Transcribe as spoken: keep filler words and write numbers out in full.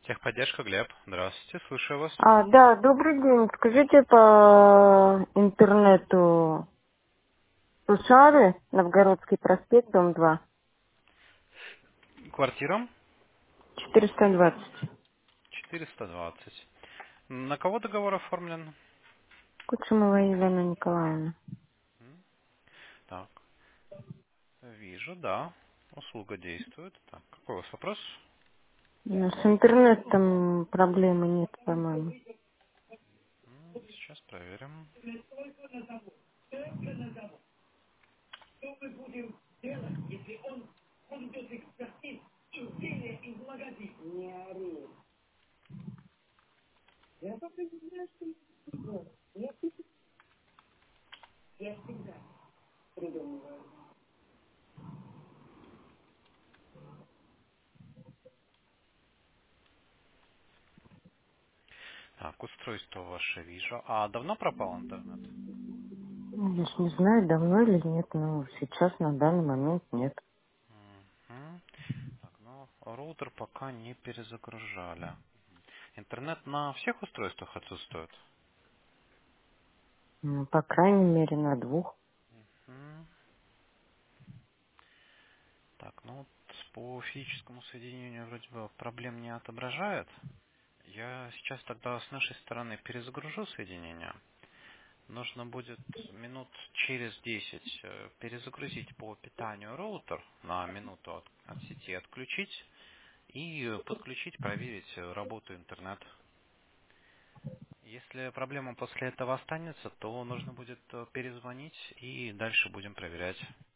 Техподдержка, Глеб. Здравствуйте, слушаю вас. А, да, добрый день. Скажите по интернету Сушары, Новгородский проспект, дом два, Квартира четыреста двадцать. четыреста двадцать. На кого договор оформлен? Кучумова Елена Николаевна. М, Так, вижу, да. Услуга действует. Так, какой у вас вопрос? Ну, с интернетом проблемы нет, по-моему. М, Сейчас проверим. Так, устройство ваше вижу. А давно пропал интернет? Ну, я ж не знаю, давно или нет, но сейчас на данный момент нет. Мгм. Так, ну, роутер пока не перезагружали. Интернет на всех устройствах отсутствует? Ну, по крайней мере, на двух. М, Так, ну вот по физическому соединению вроде бы проблем не отображает. Я сейчас тогда с нашей стороны перезагружу соединение. Нужно будет минут через десять э, перезагрузить по питанию роутер на минуту от, от сети, отключить и э, подключить, проверить э, работу интернет. Если проблема после этого останется, то нужно будет э, перезвонить и дальше будем проверять.